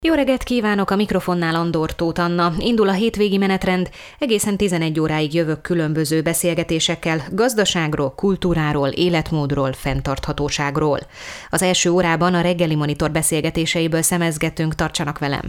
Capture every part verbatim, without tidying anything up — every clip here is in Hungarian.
Jó reggelt kívánok, a mikrofonnál Andor Tóth Anna. Indul a hétvégi menetrend, egészen tizenegy óráig jövök különböző beszélgetésekkel gazdaságról, kultúráról, életmódról, fenntarthatóságról. Az első órában a reggeli monitor beszélgetéseiből szemezgetünk, tartsanak velem.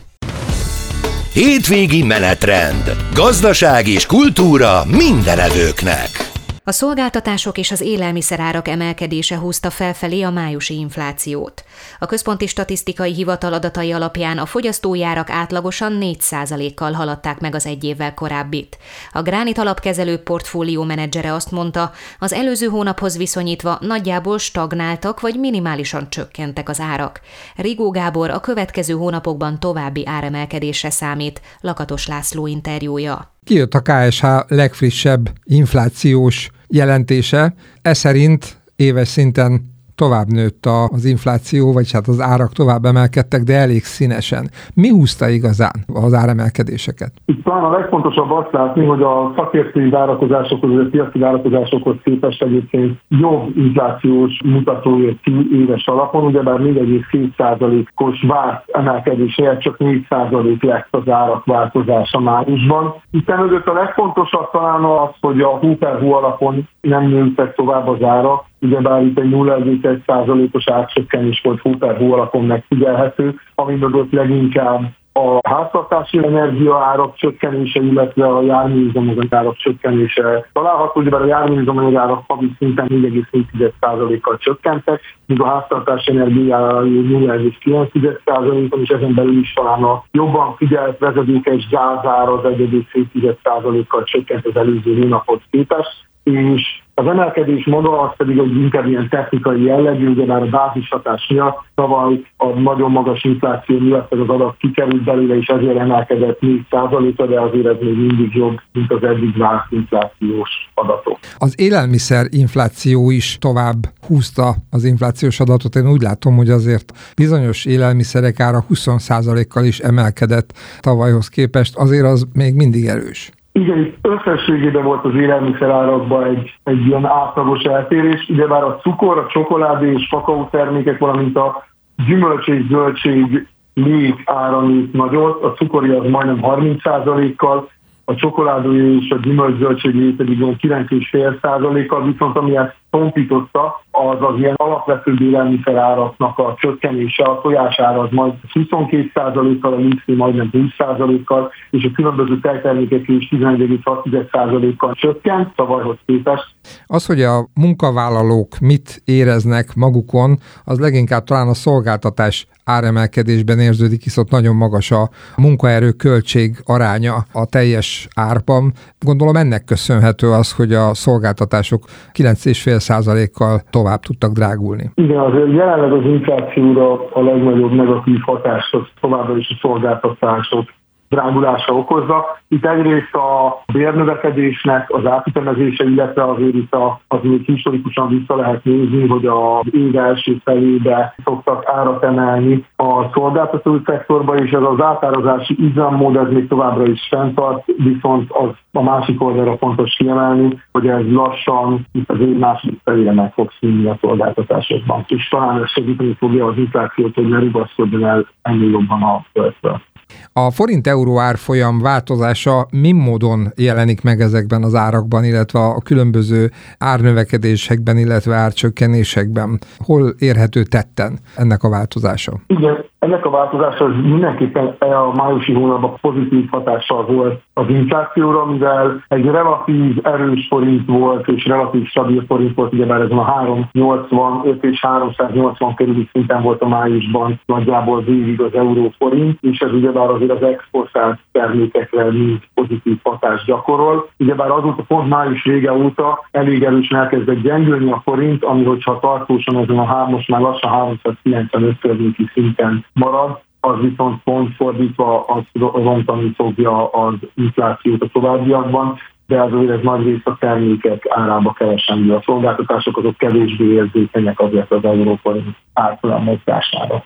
Hétvégi menetrend. Gazdaság és kultúra mindenevőknek. A szolgáltatások és az élelmiszerárak emelkedése húzta felfelé a májusi inflációt. A Központi Statisztikai Hivatal adatai alapján a fogyasztói árak átlagosan négy százalékkal haladták meg az egy évvel korábbit. A Gránit alapkezelő portfólió menedzsere azt mondta, az előző hónaphoz viszonyítva nagyjából stagnáltak vagy minimálisan csökkentek az árak. Rigó Gábor a következő hónapokban további áremelkedésre számít, Lakatos László interjúja. Kijött a ká es há legfrissebb inflációs jelentése. Ez szerint éves szinten tovább nőtt az infláció, vagy hát az árak tovább emelkedtek, de elég színesen. Mi húzta igazán az áremelkedéseket? Itt talán a legfontosabb azt látni, hogy a szakértői várakozásokhoz, vagy a piaci várakozásokhoz képest egyébként jobb inflációs mutató jött ki éves alapon, ugyebár négy egész két százalékos várt emelkedés helyett csak négy százalék lett az árak változása májusban. Itt mögött a legfontosabb talán az, hogy a hó per hó alapon nem nőttek tovább az árak, ugyebár itt egy nulla egész egy százalékos árcsökkenés volt hó per hó alapon megfigyelhető, ami mögött leginkább a háztartási energiaárak csökkenése, illetve a járműüzemanyag árak csökkenése található, ugyebár a járműüzemanyag árak havi szinten négy egész négy százalékkal csökkentek, míg a háztartási energiaárai nulla egész kilenc százalékon, és ezen belül is talán a jobban figyelt vezetékes gázára az egy egész hét százalékkal csökkent az előző hónaphoz képest, és az emelkedés maga az pedig egy inkább ilyen technikai jellegű, ugyebár a bázishatás miatt tavaly a nagyon magas infláció miatt ez az adat kikerült belőle, és ezért emelkedett négy százaléka, de azért ez még mindig jobb, mint az eddig várt inflációs adatok. Az élelmiszer infláció is tovább húzta az inflációs adatot. Én úgy látom, hogy azért bizonyos élelmiszerek ára húsz százalékkal is emelkedett tavalyhoz képest, azért az még mindig erős. Igen, itt összességében volt az élelmiszerárakban egy, egy ilyen átlagos eltérés, ugyebár a cukor, a csokoládé és kakaó termékek, valamint a gyümölcs és zöldség lég ára nőtt nagyot, a cukori az majdnem harminc százalékkal, a csokoládé és a gyümölcs-zöldség lég pedig kilenc egész öt százalékkal, viszont ami ezt tompította, az az ilyen alapvető élelmiszeráraknak a csökkenése, a tojására az majd huszonkét százalékkal, a liszté majdnem húsz százalékkal, és a különböző tejtermékek is tizenegy egész hat százalékkal csökkent tavalyhoz képest. Az, hogy a munkavállalók mit éreznek magukon, az leginkább talán a szolgáltatás áremelkedésben érződik, hisz ott nagyon magas a munkaerő költség aránya a teljes árban. Gondolom ennek köszönhető az, hogy a szolgáltatások kilenc egész öt százalékkal tovább tudtak drágulni. Igen, azért jelenleg az inflációra a legnagyobb negatív hatást az továbbra is a szolgáltatások drágulása okozza. Itt egyrészt a bérnövekedésnek az átütemezése, illetve azért itt a, az még historikusan vissza lehet nézni, hogy az év első felébe szoktak árat emelni a szolgáltató szektorban, és ez az átárazási üzemmód ez még továbbra is fenntart, viszont az a másik oldalra fontos kiemelni, hogy ez lassan itt az év második felére meg fog szűnni a szolgáltatásokban. És talán ez segíteni fogja az inflációt, hogy ne rugaszkodjon el ennél jobban a földről. A forint-euró árfolyam változása mi módon jelenik meg ezekben az árakban, illetve a különböző árnövekedésekben, illetve árcsökkenésekben? Hol érhető tetten ennek a változása? Igen, ennek a változása mindenképpen a májusi hónapban pozitív hatással volt az inflációra, mivel egy relatív erős forint volt, és relatív stabil forint volt, ugyebár ez a háromszáznyolcvanöt és háromszáznyolcvan körüli szinten volt a májusban nagyjából végig az euró-forint, és ez ugyebár azért az exportált termékekre mind pozitív hatást gyakorol. Ugyebár azóta pont május vége óta elég erősen elkezdett gyengülni a forint, ami hogyha tartósan ezen a hár, most már lassan háromszázkilencvenöt környéki szinten marad, az viszont pont fordítva az rontani fogja az inflációt a továbbiakban, de azért ez nagy rész a termékek árába keresendő. A szolgáltatások azok kevésbé érzékenyek azért az európai árfolyam mozgására.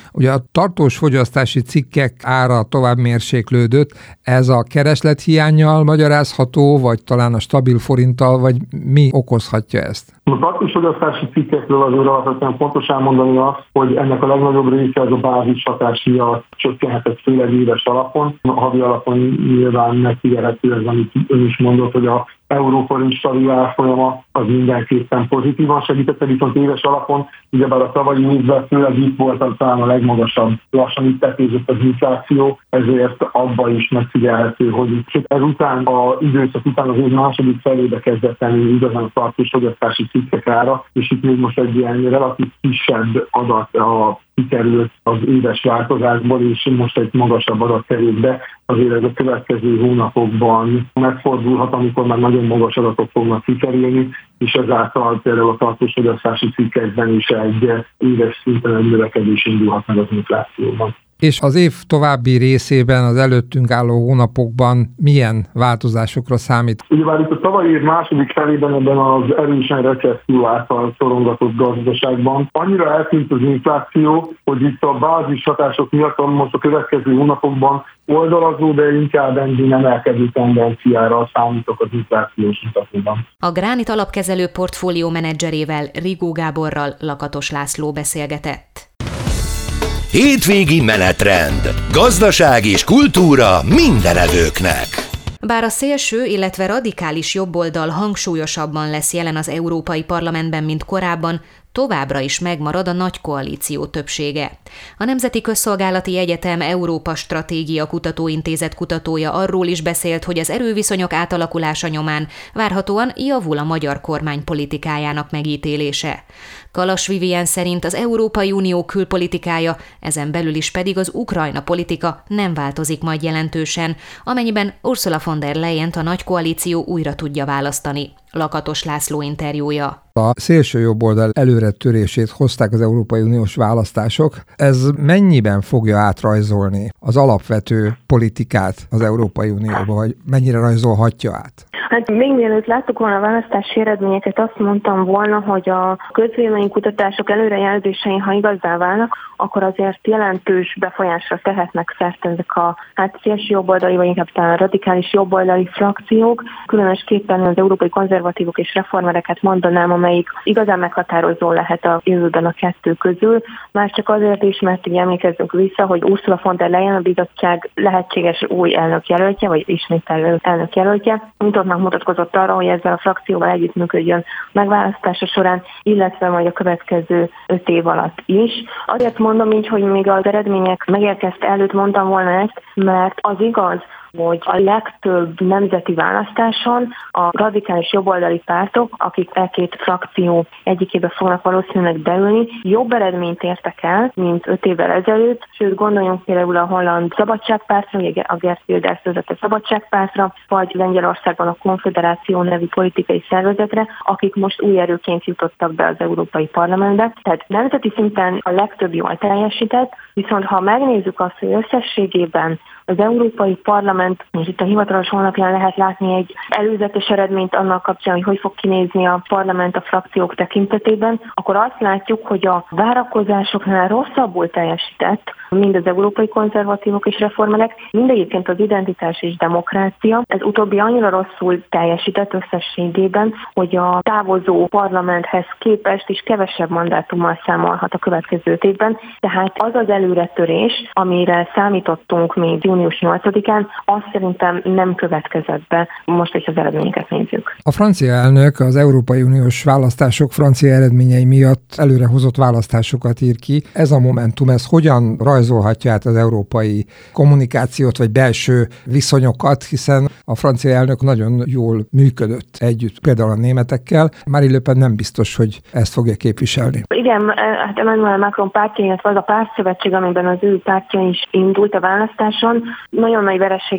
Ugye a tartós fogyasztási cikkek ára tovább mérséklődött, ez a kereslethiánnyal magyarázható, vagy talán a stabil forinttal, vagy mi okozhatja ezt? A tartós fogyasztási cikkekről azért alapvetően fontos elmondani azt, hogy ennek a legnagyobb része az a bázis hatás miatt csökkenhetett főleg éves alapon. A havi alapon nyilván megfigyelhető ez, amit ön is mondott, hogy a euróforint stabil árfolyama az mindenképpen pozitívan segítette, viszont éves alapon, ugyebár a tavalyi évben főleg itt volt talán a legmagasabb, lassan itt tetőzött az infláció, ezért abban is megfigyelhető, hogy ezután, az időszak után az év második felébe kezdett elő igazán a tartós fogyasztási cikkek ára, és itt még most egy ilyen relatív kisebb adat a kikerült az éves változásból, és most egy magasabb adat került be. Azért ez a következő hónapokban megfordulhat, amikor már nagyon magas adatok fognak kikerülni, és ezáltal például a tartós fogyasztási cikkekben is egy éves szinten egy növekedés indulhat meg az inflációban. És az év további részében, az előttünk álló hónapokban milyen változásokra számít? Ugyebár itt a tavalyi év második felében ebben az erősen recesszió által szorongatott gazdaságban annyira eltűnt az infláció, hogy itt a bázis hatások miatt most a következő hónapokban oldalazó, de inkább enyhén emelkedő tendenciára számítok az inflációs mutatóban. A Gránit alapkezelő portfólió menedzserével, Rigó Gáborral Lakatos László beszélgetett. Hétvégi menetrend. Gazdaság és kultúra mindenevőknek. Bár a szélső, illetve radikális jobboldal hangsúlyosabban lesz jelen az Európai Parlamentben, mint korábban, továbbra is megmarad a nagy koalíció többsége. A Nemzeti Közszolgálati Egyetem Európa Stratégia Kutatóintézet kutatója arról is beszélt, hogy az erőviszonyok átalakulása nyomán várhatóan javul a magyar kormány politikájának megítélése. Kalas Vivien szerint az Európai Unió külpolitikája, ezen belül is pedig az Ukrajna politika nem változik majd jelentősen, amennyiben Ursula von der Leyent a nagy koalíció újra tudja választani. Lakatos László interjúja. A szélső jobboldal előretörését hozták az Európai Uniós választások. Ez mennyiben fogja átrajzolni az alapvető politikát az Európai Unióba, vagy mennyire rajzolhatja át? Hát még mielőtt láttuk volna a választási eredményeket, azt mondtam volna, hogy a közvéleménykutatások előrejelzései, ha igazá válnak, akkor azért jelentős befolyásra tehetnek szert ezek a hát szélső jobboldali, vagy inkább talán radikális jobboldali frakciók. Különösképpen az európai konzervatívok és reformereket mondanám, amelyik igazán meghatározó lehet a jövőben a kettő közül. Már csak azért is, mert így emlékezzünk vissza, hogy Ursula von der Leyen a bizottság lehetséges új elnökjelöltje, vagy ismételő elnökjelöltje. Nyitottnak mutatkozott arra, hogy ezzel a frakcióval együttműködjön megválasztása során, illetve majd a következő öt év alatt is. Azért mondom így, hogy még az eredmények megérkezte előtt mondtam volna ezt, mert az igaz, hogy a legtöbb nemzeti választáson a radikális jobboldali pártok, akik e két frakció egyikébe fognak valószínűleg beülni, jobb eredményt értek el, mint öt évvel ezelőtt, sőt gondoljunk például a holland szabadságpártra, a Geert Wilders vezette szabadságpártra, vagy Lengyelországban a Konfederáció nevű politikai szervezetre, akik most új erőként jutottak be az Európai Parlamentbe. Tehát nemzeti szinten a legtöbb jól teljesített, viszont ha megnézzük azt, hogy összességében az Európai Parlament, és itt a hivatalos honlapján lehet látni egy előzetes eredményt annak kapcsán, hogy hogy fog kinézni a parlament a frakciók tekintetében, akkor azt látjuk, hogy a várakozásoknál rosszabbul teljesített mind az európai konzervatívok és reformerek, mind egyébként az identitás és demokrácia. Ez utóbbi annyira rosszul teljesített összességében, hogy a távozó parlamenthez képest is kevesebb mandátummal számolhat a következő évben. Tehát az az előretörés, amire számítottunk még június nyolcadikán, azt szerintem nem következett be, most is az eredményeket nézzük. A francia elnök az Európai Uniós választások francia eredményei miatt előrehozott választásokat ír ki. Ez a Momentum, ez hogyan rajzolhatja át az európai kommunikációt vagy belső viszonyokat, hiszen a francia elnök nagyon jól működött együtt, például a németekkel. Marine Le Pen nem biztos, hogy ezt fogja képviselni. Igen, hát Emmanuel Macron pártja, illetve az a pártszövetség, amiben az ő pártja is indult a választáson, nagyon nagy vereséget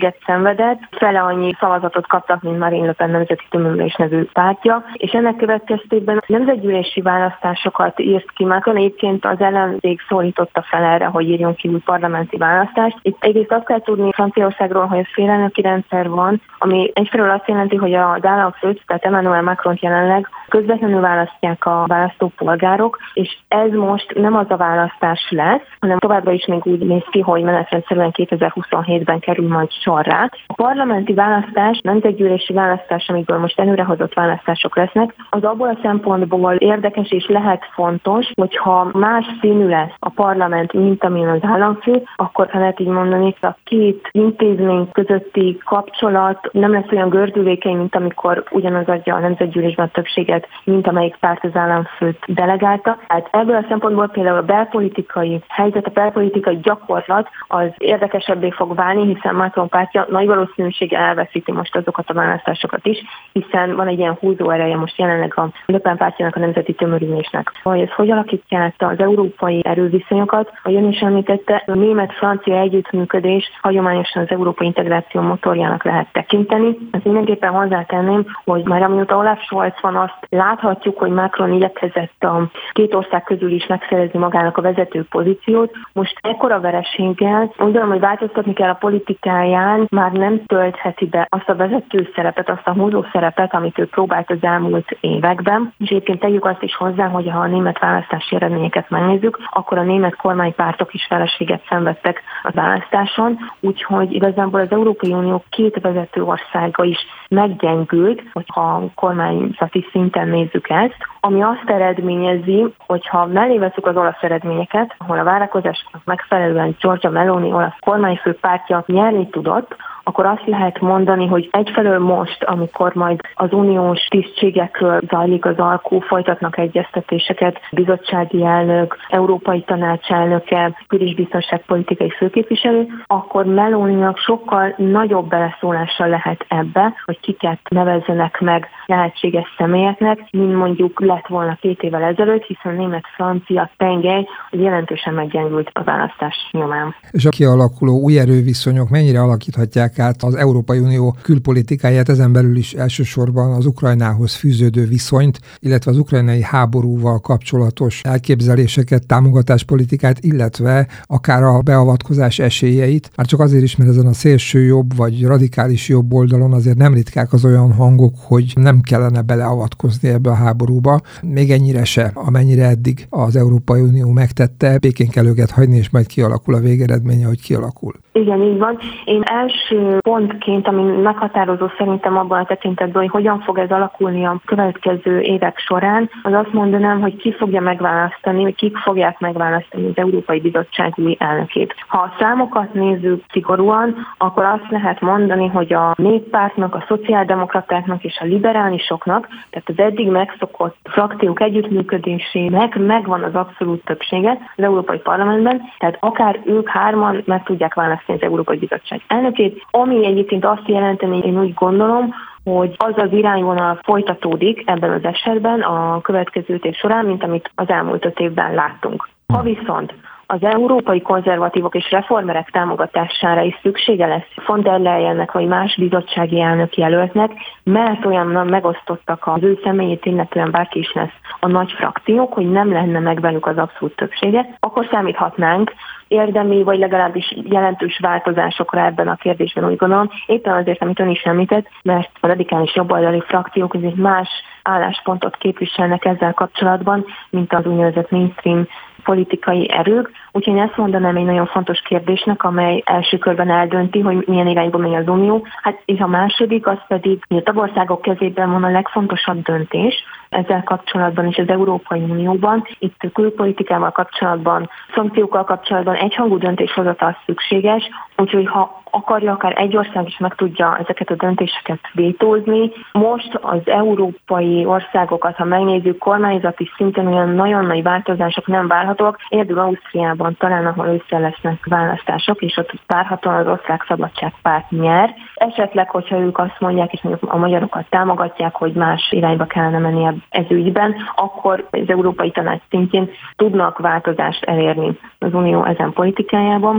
vereséget szenvedett, fele annyi szavazatot kaptak, mint Marine Le Pen Nemzeti Tömörülés nevű pártja, és ennek következtében nemzetgyűlési választásokat írt ki Macron. Egyébként az ellenzék szólította fel erre, hogy írjon ki új parlamenti választást. Itt egyrészt azt kell tudni Franciaországról, hogy a félelnöki rendszer van, ami egyfelől azt jelenti, hogy az államfőt, tehát Emmanuel Macron jelenleg közvetlenül választják a választópolgárok, és ez most nem az a választás lesz, hanem továbbra is még úgy néz ki, hogy menetrendszerűen kétezer-huszonhétben kerül majd sorra. A parlamenti választás, nemzetgyűlési választás, amikből most előrehozott választások lesznek, az abból a szempontból érdekes és lehet fontos, hogyha más színű lesz a parlament, mint amilyen az államfő, akkor ha lehet így mondani, a két intézmény közötti kapcsolat nem lesz olyan gördülékeny, mint amikor ugyanaz adja a nemzetgyűlésben a többséget, mint amelyik párt az államfőt delegálta. Hát ebből a szempontból például a belpolitikai helyzet, a belpolitikai gyakorlat az érdekesebbé fog válni, hiszen Macron pártja nagy valószínűséggel elveszíti most azokat a választásokat is, hiszen van egy ilyen húzó ereje most jelenleg a Le Pen pártjának, a Nemzeti Tömörülésnek. Hogy ez hogy alakítja át az európai erőviszonyokat, ahogy ön is említette, a német-francia együttműködés hagyományosan az európai integráció motorjának lehet tekinteni. Ezt mindenképpen hozzátenném, hogy már amióta Olaf Scholz van, azt láthatjuk, hogy Macron igyekezett a két ország közül is megszerezni magának a vezető pozíciót. Most ekkora vereséggel úgy gondolom, hogy változtatni kell a politikáján, már nem töltheti be azt a vezető szerepet, azt a húzó szerepet, amit ő próbált az elmúlt években. És egyébként tegyük azt is hozzá, hogy ha a német választási eredményeket megnézzük, akkor a német kormánypártok is vereséget szenvedtek a választáson, úgyhogy igazából az Európai Unió két vezető országa is meggyengült, hogyha a kormányzati szinten nézzük ezt, ami azt eredményezi, hogyha mellé veszük az olasz eredményeket, ahol a várakozásnak megfelelően Giorgia Meloni olasz kormányfő pártja nyerni tudott, akkor azt lehet mondani, hogy egyfelől most, amikor majd az uniós tisztségekről zajlik az alkú, folytatnak egyeztetéseket, bizottsági elnök, Európai Tanács elnöke, kül- és biztonságpolitikai főképviselő, akkor Meloninak sokkal nagyobb beleszólással lehet ebbe, hogy kiket nevezzenek meg lehetséges személyeknek, mint mondjuk lett volna két évvel ezelőtt, hiszen német-francia tengely jelentősen meggyengült a választás nyomán. És a kialakuló új erőviszonyok mennyire alakíthatják át az Európai Unió külpolitikáját, ezen belül is elsősorban az Ukrajnához fűződő viszonyt, illetve az ukrajnai háborúval kapcsolatos elképzeléseket, támogatáspolitikát, illetve akár a beavatkozás esélyeit. Már csak azért is, mert ezen a szélső jobb vagy radikális jobb oldalon azért nem ritkák az olyan hangok, hogy nem kellene beleavatkozni ebbe a háborúba. Még ennyire se, amennyire eddig az Európai Unió megtette, békén kell őket hagyni, és majd kialakul a végeredménye, hogy kialakul. Igen, így van. Én első pontként, ami meghatározó szerintem abban a tekintetben, hogy hogyan fog ez alakulni a következő évek során, az azt mondanám, hogy ki fogja megválasztani, hogy kik fogják megválasztani az Európai Bizottság új elnökét. Ha a számokat nézzük szigorúan, akkor azt lehet mondani, hogy a néppártnak, a szociáldemokratáknak és a liberálisoknak, tehát az eddig megszokott frakciók együttműködésének megvan az abszolút többsége az Európai Parlamentben, tehát akár ők hárman meg tudják választani az Európai Bizottság elnökét, ami egyébként azt jelenteni, én úgy gondolom, hogy az az irányvonal folytatódik ebben az esetben a következő év során, mint amit az elmúlt öt évben láttunk. Ha viszont az európai konzervatívok és reformerek támogatására is szüksége lesz von der Leyennek vagy más bizottsági elnök jelöltnek, mert olyan megosztottak az ő személyét, illetően bárki is lesz a nagy frakciók, hogy nem lenne meg velük az abszolút többsége, akkor számíthatnánk érdemi, vagy legalábbis jelentős változásokra ebben a kérdésben, úgy gondolom. Éppen azért, amit ön is említett, mert a radikális jobboldali frakciók azért más álláspontot képviselnek ezzel kapcsolatban, mint az úgynevezett mainstream politikai erők. Úgyhogy én ezt mondanám egy nagyon fontos kérdésnek, amely első körben eldönti, hogy milyen irányba megy az Unió. Hát és a második, az pedig, hogy a tagországok kezében van a legfontosabb döntés ezzel kapcsolatban és az Európai Unióban. Itt a külpolitikával kapcsolatban, szankciókkal kapcsolatban egyhangú döntéshozatal szükséges, úgyhogy ha akarja, akár egy ország is meg tudja ezeket a döntéseket vétózni. Most az európai országokat, ha megnézzük, kormányzati szinten olyan nagyon nagy változások nem várhatóak. Egyedül Ausztriában talán, ahol ősszel lesznek választások, és ott várhatóan az Osztrák Szabadságpárt nyer. Esetleg, hogyha ők azt mondják, és mondjuk a magyarokat támogatják, hogy más irányba kellene menni ez ügyben, akkor az Európai Tanács szintjén tudnak változást elérni az Unió ezen politikájában.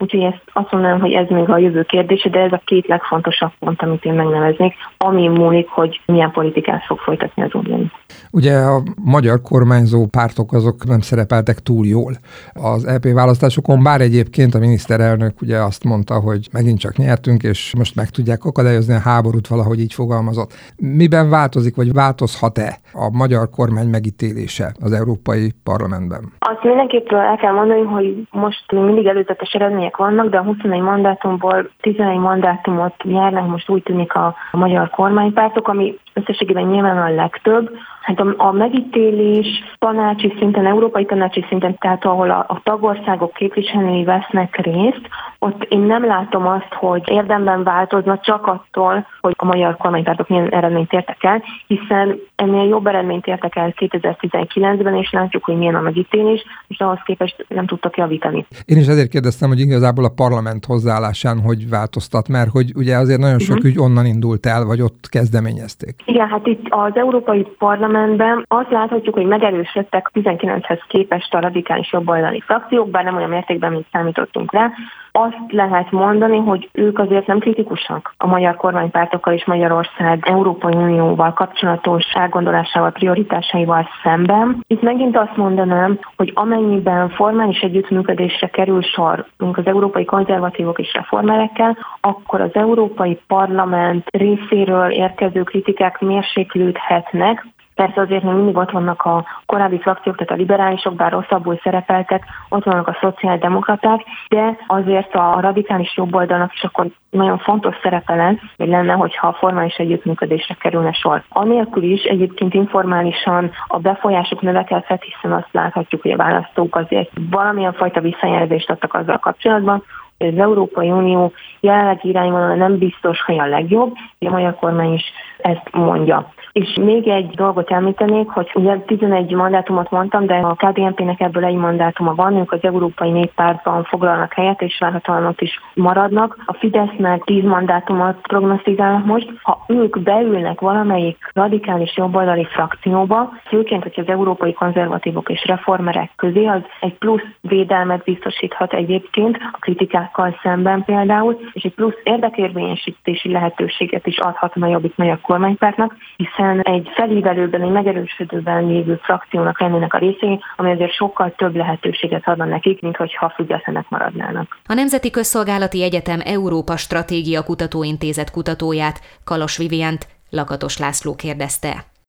Úgyhogy ezt azt mondanám, hogy ez még a jövő kérdése, de ez a két legfontosabb pont, amit én megneveznék, ami múlik, hogy milyen politikát fog folytatni az Unió. Ugye a magyar kormányzó pártok azok nem szerepeltek túl jól az é pé választásokon, bár egyébként a miniszterelnök ugye azt mondta, hogy megint csak nyertünk, és most meg tudják akadályozni a háborút, valahogy így fogalmazott. Miben változik, vagy változhat-e a magyar kormány megítélése az Európai Parlamentben? Azt mindenképpen el kell mondani, hogy most még mindig előzetes eredmények vannak, de a huszonegy mandátumból tizenegy mandátumot nyernek most úgy tűnik a, a magyar kormánypártok, ami összességében nyilván a legtöbb. Hát a, a megítélés tanácsi szinten, európai tanácsi szinten, tehát ahol a, a tagországok képviselői vesznek részt, ott én nem látom azt, hogy érdemben változna csak attól, hogy a magyar kormánypártok milyen eredményt értek el, hiszen ennél jobb eredményt értek el kétezer-tizenkilencben, és látjuk, hogy milyen a megítélés, és ahhoz képest nem tudtak javítani. Én is ezért kérdeztem, hogy igazából a parlament hozzáállásán hogy változtat, mert hogy ugye azért nagyon sok uh-huh. ügy onnan indult el, vagy ott kezdeményezték. Igen, hát itt az Európai Parlamentben azt láthatjuk, hogy megerősödtek tizenkilenchez képest a radikális jobboldali frakciók, bár nem olyan mértékben, mint számítottunk rá. Azt lehet mondani, hogy ők azért nem kritikusak a magyar kormánypártokkal és Magyarország Európai Unióval kapcsolatos elgondolásával, prioritásaival szemben. Itt megint azt mondanám, hogy amennyiben formális együttműködésre kerül sor, mint az európai konzervatívok és reformerekkel, akkor az Európai Parlament részéről érkező kritikák mérséklődhetnek. Persze azért még mindig ott vannak a korábbi frakciók, tehát a liberálisok, bár rosszabbul szerepeltek, ott vannak a szociáldemokraták, de azért a radikális jobboldalnak is akkor nagyon fontos szerepe lesz, hogy lenne, hogyha a formális együttműködésre kerülne sor. Anélkül is egyébként informálisan a befolyásuk növekedhet, hiszen azt láthatjuk, hogy a választók azért valamilyen fajta visszajelzést adtak azzal kapcsolatban, hogy az Európai Unió jelenlegi irányvonala nem biztos, hogy a legjobb, a magyar kormány is ezt mondja. És még egy dolgot említenék, hogy ugye tizenegy mandátumot mondtam, de a ká dé en pének ebből egy mandátuma van, ők az Európai Néppártban foglalnak helyet, és várhatóan ott is maradnak. A Fidesznek tíz mandátumot prognosztizálnak most. Ha ők beülnek valamelyik radikális jobboldali frakcióba, főként, hogy az európai konzervatívok és reformerek közé, az egy plusz védelmet biztosíthat egyébként a kritikákkal szemben például, és egy plusz érdekérvényesítési lehetőséget is adhat a Jobbik magyar kormánypártnak, hiszen egy felívelőben, egy megerősödőben lévő frakciónak lennének a részei, ami azért sokkal több lehetőséget adna nekik, mint hogyha függetlenek maradnának. A Nemzeti Közszolgálati Egyetem Európa Stratégia Kutatóintézet kutatóját, Kalos Vivient, Lakatos László kérdezte.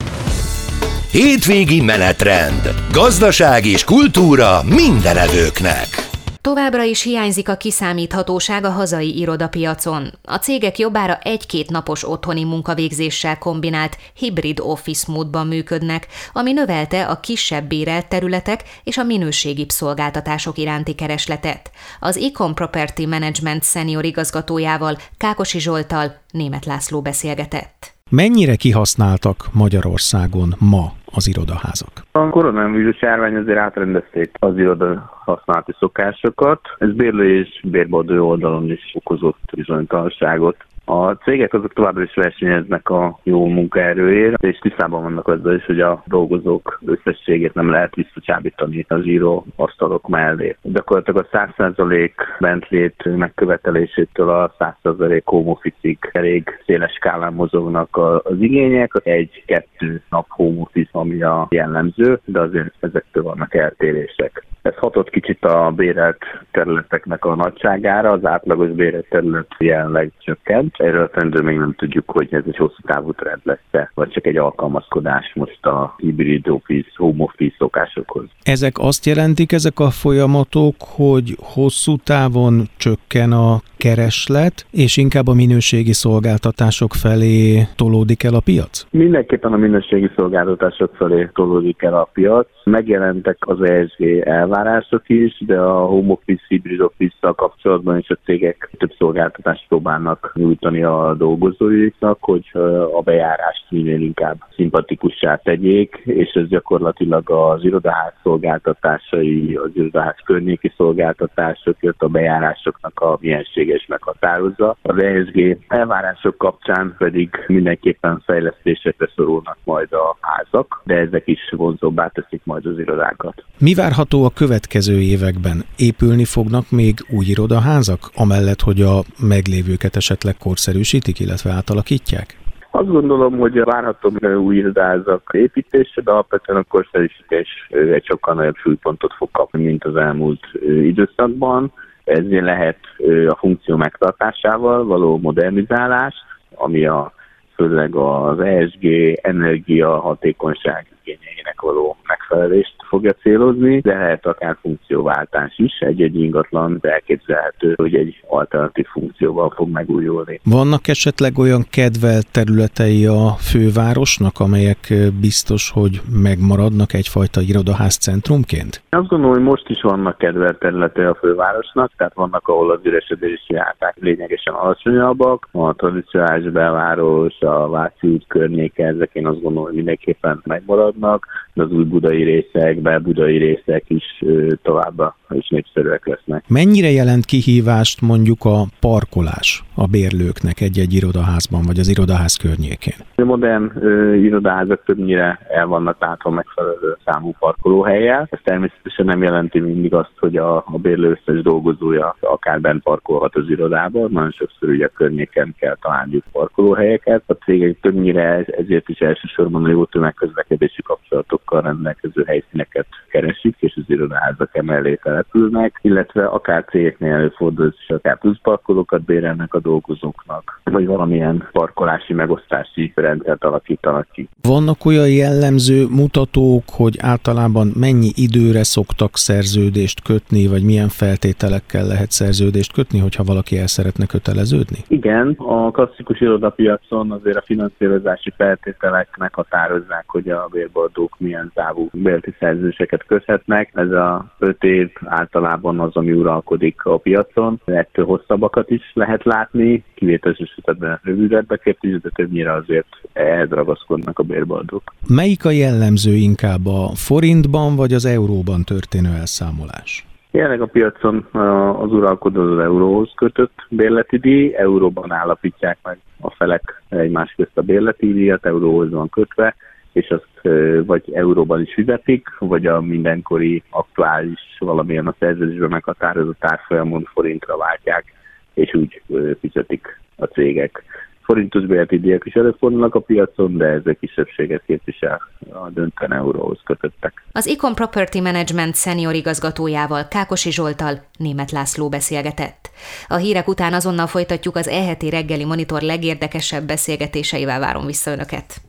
Hétvégi menetrend. Gazdaság és kultúra mindenevőknek. Továbbra is hiányzik a kiszámíthatóság a hazai irodapiacon. A cégek jobbára egy-két napos otthoni munkavégzéssel kombinált hibrid office módban működnek, ami növelte a kisebb bérelt területek és a minőségibb szolgáltatások iránti keresletet. Az Econ Property Management senior igazgatójával, Kákosi Zsolttal Németh László beszélgetett. Mennyire kihasználtak Magyarországon ma az irodaházak? A koronavírus járvány azért átrendezték az iroda használati szokásokat. Ez bérlő és bérbeadó oldalon is okozott bizonytalanságot. A cégek azok továbbra is versenyeznek a jó munkaerőért, és tisztában vannak azzal is, hogy a dolgozók összességét nem lehet visszacsábítani az íróasztalok mellé. Gyakorlatilag a száz százalék bentlét megkövetelésétől a száz százalék home office-ig elég széles skálán mozognak az igények. Egy-kettő nap home office, ami a jellemző, de azért ezektől vannak eltérések. Ez hatott kicsit a bérelt területeknek a nagyságára, az átlagos bérelt terület jelenleg csökkent. Erről a trendről még nem tudjuk, hogy ez egy hosszú távú trend lesz-e, vagy csak egy alkalmazkodás most a hibrid office, home office szokásokhoz. Ezek azt jelentik, ezek a folyamatok, hogy hosszú távon csökken a kereslet, és inkább a minőségi szolgáltatások felé tolódik el a piac? Mindenképpen a minőségi szolgáltatások felé tolódik el a piac. Megjelentek az E S G elvárások is, de a home office, hibrid office-szal kapcsolatban is a cégek több szolgáltatást próbálnak nyújtani a dolgozóiknak, hogy a bejárást minél inkább szimpatikussá tegyék, és ez gyakorlatilag az irodaház szolgáltatásai, az irodaház környéki szolgáltatások, a bejárásoknak a mienséget és meghatározza. Az E S G elvárások kapcsán pedig mindenképpen fejlesztésekre szorulnak majd a házak, de ezek is vonzóbbá teszik majd az irodákat. Mi várható a következő években? Épülni fognak még új irodaházak, amellett, hogy a meglévőket esetleg korszerűsítik, illetve átalakítják? Azt gondolom, hogy várható új irodaházak építése, de alapvetően a korszerűsítés egy sokkal nagyobb súlypontot fog kapni, mint az elmúlt időszakban. Ezért lehet a funkció megtartásával való modernizálás, ami a főleg az E S G energia hatékonyság igényeinek való megfelelést fogja célozni, de lehet akár funkcióváltás is, egy-egy ingatlan elképzelhető, hogy egy alternatív funkcióval fog megújulni. Vannak esetleg olyan kedvelt területei a fővárosnak, amelyek biztos, hogy megmaradnak egyfajta irodaház centrumként? Azt gondolom, hogy most is vannak kedvelt területei a fővárosnak, tehát vannak, ahol az üresedési ráták lényegesen alacsonyabbak, a tradicionális belváros, a Váci út környéke, ezek én azt gondolom, hogy mindenképpen megmaradnak, de az új budai részek, belbudai részek is továbbá is népszerűek lesznek. Mennyire jelent kihívást mondjuk a parkolás a bérlőknek egy-egy irodaházban, vagy az irodaház környékén? A modern ö, irodaházak többnyire el vannak látva megfelelő számú parkolóhellyel. Ez természetesen nem jelenti mindig azt, hogy a, a bérlő összes dolgozója akár bent parkolhat az irodában. Nagyon sokszor ugye a környéken kell találniuk parkolóhelyeket. A cégek többnyire ezért is elsősorban a jó tömegközlekedési kapcsolatokkal rendelkező helyszíneket keresik, és az irodaházak emellé települnek, illetve akár cégeknél előfordul, és akár pluszparkolókat bérelnek a dolgozóknak, vagy valamilyen parkolási megosztási rendszert alakítanak ki. Vannak olyan jellemző mutatók, hogy általában mennyi időre szoktak szerződést kötni, vagy milyen feltételekkel lehet szerződést kötni, hogyha valaki el szeretne köteleződni? Igen, a klasszikus irodapiacon azért a finanszírozási feltételek meghatározzák, hogy a bérbeadók milyen távú bérleti szerződéseket köthetnek. Ez a öt év általában az, ami uralkodik a piacon. Ettől hosszabbakat is lehet látni, kivételes esetben rövidebbeket is, de többnyire azért ehhez ragaszkodnak a bérbeadók. Melyik a jellemző inkább, a forintban vagy az euróban történő elszámolás? Jelenleg a piacon az uralkodó az euróhoz kötött bérleti díj, euróban állapítják meg a felek egymás közt a bérleti díjat, euróhoz van kötve, és azt vagy euróban is fizetik, vagy a mindenkori aktuális valamilyen a szerződésben meghatározott árfolyamon forintra váltják, és úgy fizetik a cégek. Forintos bérleti díjak is előfordulnak a piacon, de ezek kisebbséget képvisel, a döntően euróhoz kötöttek. Az Icon Property Management senior igazgatójával, Kákosi Zsolttal Németh László beszélgetett. A hírek után azonnal folytatjuk az E heti reggeli monitor legérdekesebb beszélgetéseivel várom vissza Önöket.